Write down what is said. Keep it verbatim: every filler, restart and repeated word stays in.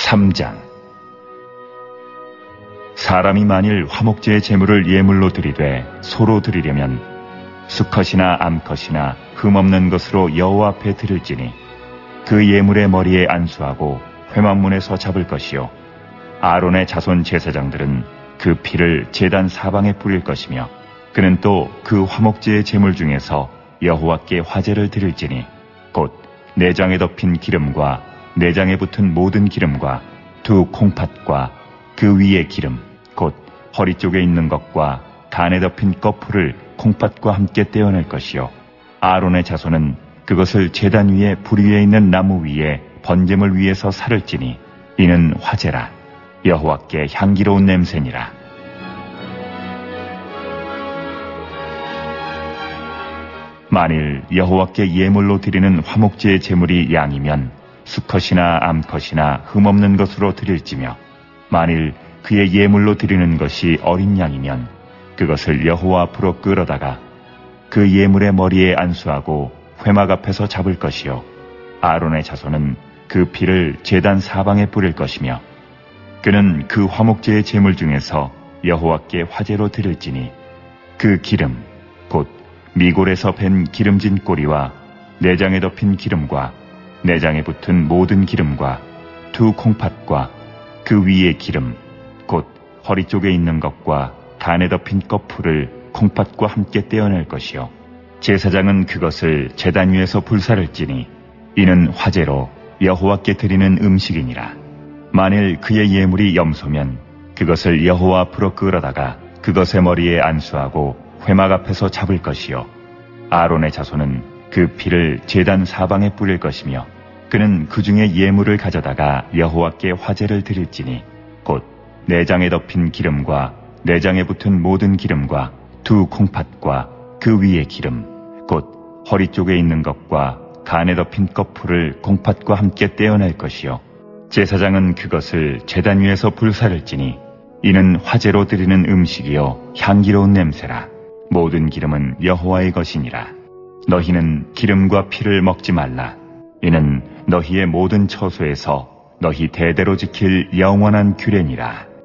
삼 장. 사람이 만일 화목제의 제물을 예물로 드리되 소로 드리려면 수컷이나 암컷이나 흠없는 것으로 여호와 앞에 드릴지니 그 예물의 머리에 안수하고 회막문에서 잡을 것이요 아론의 자손 제사장들은 그 피를 제단 사방에 뿌릴 것이며 그는 또 그 화목제의 제물 중에서 여호와께 화제를 드릴지니 곧 내장에 덮인 기름과 내장에 붙은 모든 기름과 두 콩팥과 그 위의 기름 곧 허리 쪽에 있는 것과 간에 덮인 거풀을 콩팥과 함께 떼어낼 것이요 아론의 자손은 그것을 제단 위에 불 위에 있는 나무 위에 번제물 위에서 살을지니 이는 화제라 여호와께 향기로운 냄새니라. 만일 여호와께 예물로 드리는 화목제의 제물이 양이면 수컷이나 암컷이나 흠없는 것으로 드릴지며 만일 그의 예물로 드리는 것이 어린 양이면 그것을 여호와 앞으로 끌어다가 그 예물의 머리에 안수하고 회막 앞에서 잡을 것이요 아론의 자손은 그 피를 제단 사방에 뿌릴 것이며 그는 그 화목제의 제물 중에서 여호와께 화제로 드릴지니 그 기름 곧 미골에서 밴 기름진 꼬리와 내장에 덮인 기름과 내장에 붙은 모든 기름과 두 콩팥과 그 위의 기름 곧 허리 쪽에 있는 것과 간에 덮인 거풀을 콩팥과 함께 떼어낼 것이요 제사장은 그것을 제단 위에서 불사를지니 이는 화제로 여호와께 드리는 음식이니라. 만일 그의 예물이 염소면 그것을 여호와 앞으로 끌어다가 그것의 머리에 안수하고 회막 앞에서 잡을 것이요 아론의 자손은 그 피를 제단 사방에 뿌릴 것이며 그는 그 중에 예물을 가져다가 여호와께 화제를 드릴지니 곧 내장에 덮인 기름과 내장에 붙은 모든 기름과 두 콩팥과 그 위의 기름 곧 허리 쪽에 있는 것과 간에 덮인 거풀을 콩팥과 함께 떼어낼 것이요 제사장은 그것을 제단 위에서 불사를지니 이는 화제로 드리는 음식이요 향기로운 냄새라. 모든 기름은 여호와의 것이니라. 너희는 기름과 피를 먹지 말라. 이는 너희의 모든 처소에서 너희 대대로 지킬 영원한 규례니라.